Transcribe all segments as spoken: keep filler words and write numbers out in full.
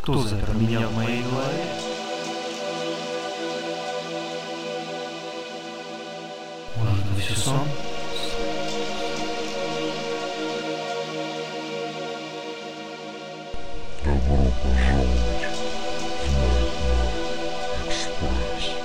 Кто запер меня в моей голове? Может быть, все сон? Добро пожаловать в Nightmare Express.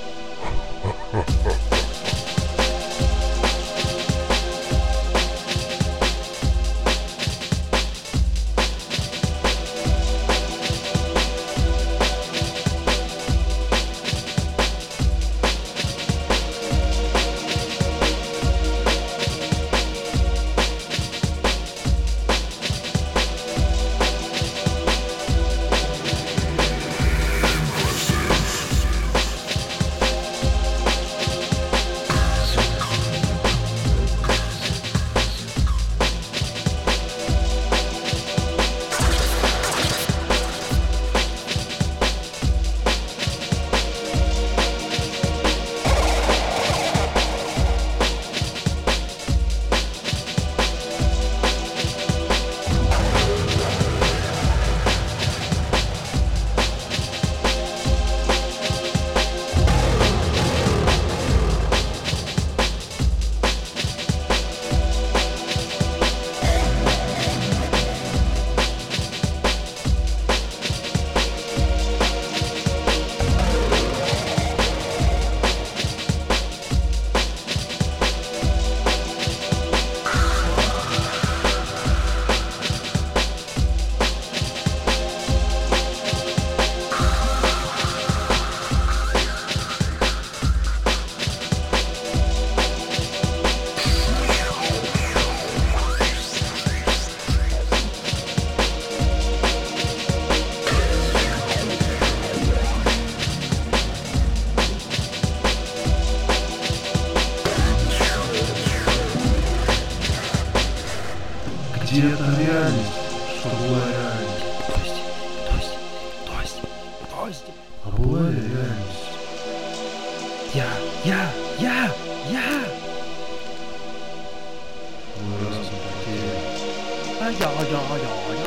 Где эта реальность? Что была реальность? То есть, то есть, то есть, А была ли реальность? я, я, я, я, Вы разом потеряли. а я, я, я, я.